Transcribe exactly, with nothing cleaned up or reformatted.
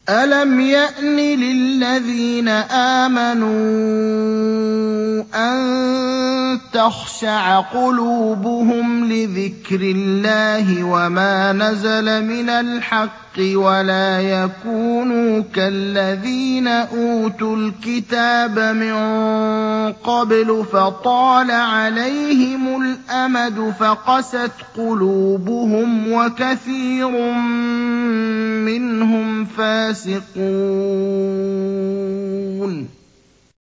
أَلَمْ يَأْنِ لِلَّذِينَ آمَنُوا أَن تَخْشَعَ قُلُوبُهُمْ لِذِكْرِ اللَّهِ وَمَا نَزَلَ مِنَ الْحَقِّ وَلَا يَكُونُوا كَالَّذِينَ أُوتُوا الْكِتَابَ مِن قَبْلُ فَطَالَ عَلَيْهِمُ الْأَمَدُ فَقَسَتْ قُلُوبُهُمْ وَكَثِيرٌ مِّنْهُمْ فَاسِقُونَ